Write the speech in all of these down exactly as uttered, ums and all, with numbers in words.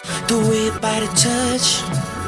The way your body touch.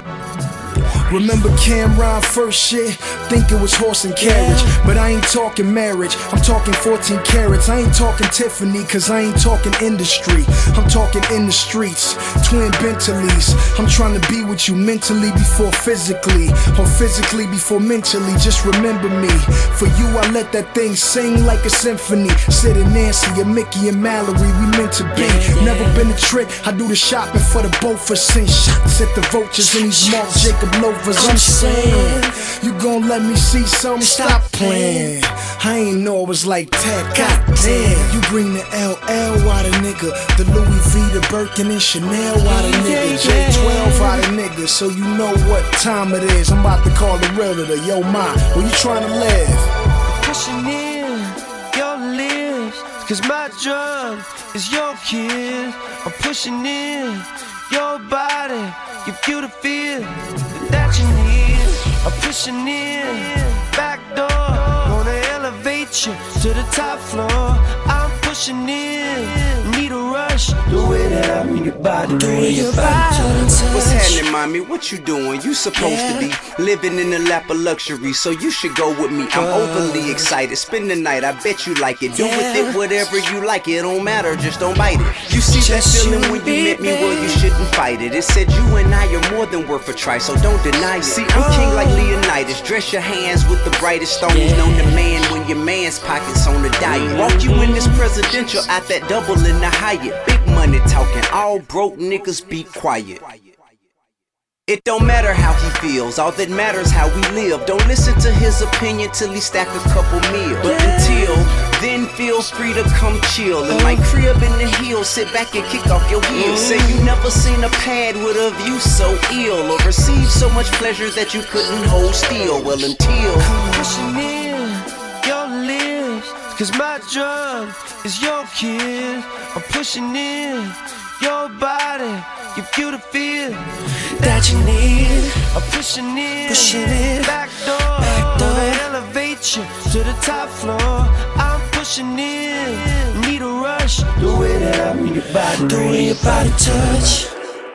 Remember Cameron first shit? Think it was horse and carriage, yeah. But I ain't talking marriage, I'm talking fourteen carats. I ain't talking Tiffany, cause I ain't talking industry. I'm talking in the streets, twin Bentleys. I'm trying to be with you mentally before physically, or physically before mentally. Just remember me. For you I let that thing sing like a symphony. Sid and Nancy and Mickey and Mallory, we meant to be. Never been a trick, I do the shopping for the both of us. Send shots at the vultures and these Marc Jacob Lovers. I'm saying, you gon' let me see something? Stop playing. I ain't know it was like that. Goddamn, you bring the L L out of nigga, the Louis V, the Birkin and Chanel out of nigga, J twelve out of nigga. So you know what time it is. I'm about to call the realtor. Yo, ma, where you trying to live? Pushing in your lips, cause my drug is your kiss. I'm pushing in your body, your beautiful that you need. I'm pushing in, back door, gonna elevate you to the top floor. I'm pushing in, need a rush, the way that I bring your body, the way your body touch. What's happening, mommy? What you doing? You supposed yeah. to be living in the lap of luxury, so you should go with me. I'm overly excited, spend the night, I bet you like it. Do yeah. with it whatever you like, it don't matter, just don't bite it. You see just that feeling when you met me, well you shouldn't fight it. It said you and I are more than worth a try, so don't deny it. See, I'm king like Leonidas, dress your hands with the brightest stones. Yeah. Known the man when your man's pockets on the diet. Walk you in this presidential, at that double in the Hyatt. Big money talking, all broke niggas be quiet. It don't matter how he feels, all that matters how we live. Don't listen to his opinion till he stack a couple meals. But until then, feel free to come chill in my crib in the hills. Sit back and kick off your heels. Say you never seen a pad with a view so ill, or received so much pleasure that you couldn't hold still. Well, until pushing in your lips, cause my drug is your kiss. I'm pushing in your body, your beautiful that you need. I'm pushing in, pushing in, back door, back door, elevate you to the top floor. I'm pushing in, need a rush, the way that I bring your body, the way your body touch.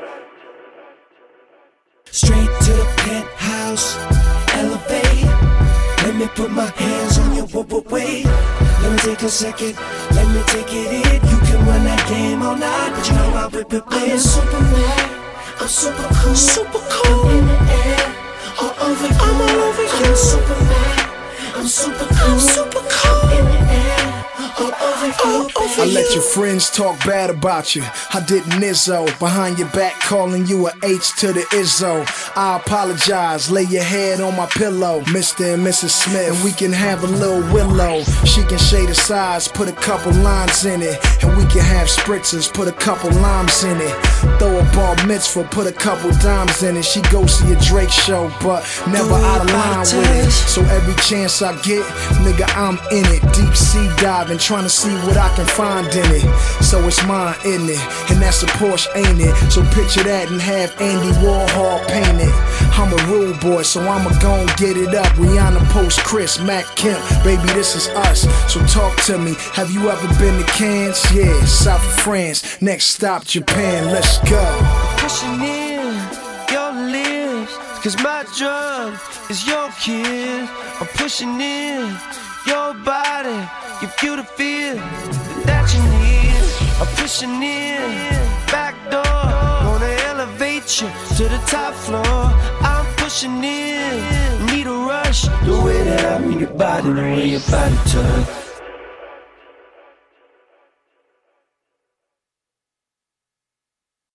Straight to the penthouse, elevate. Let me put my hands on your wait. Let me take a second, let me take it in. You can run that game all night, but you know I whip it in. I'm Superman, I'm super cool, super cool. I'm in the air, all over you. I'm all over you. I'm Superman, I'm super cool, I'm super cool. I'm in the air, all over you. All over I you. let your friends talk bad about you. I didn't Izzo, behind your back calling you a H to the Izzo. I apologize, lay your head on my pillow, Mister and Missus Smith, and we can have a little willow. She can shade the size, put a couple lines in it, and we can have spritzers, put a couple limes in it. Throw a bar mitzvah, put a couple dimes in it. She go see a Drake show, but never out of line with it. So every chance I get, nigga, I'm in it. Deep sea diving, trying to see what I can find in it. So it's mine, isn't it? And that's a Porsche, ain't it? So picture that and have Andy Warhol paint it. I'm a rude boy, so I'ma gon' get it up. Rihanna post Chris, Mac Kemp, baby, this is us. So talk to me, have you ever been to Cannes? Yeah, south of France, next stop Japan, let's go. Pushing in your lips, cause my drug is your kiss. I'm pushing in your body, your beautiful that you need. I'm pushing in, back door, gonna elevate you to the top floor. I'm pushing in, need a rush, the way that I bring your body, the way your body touch.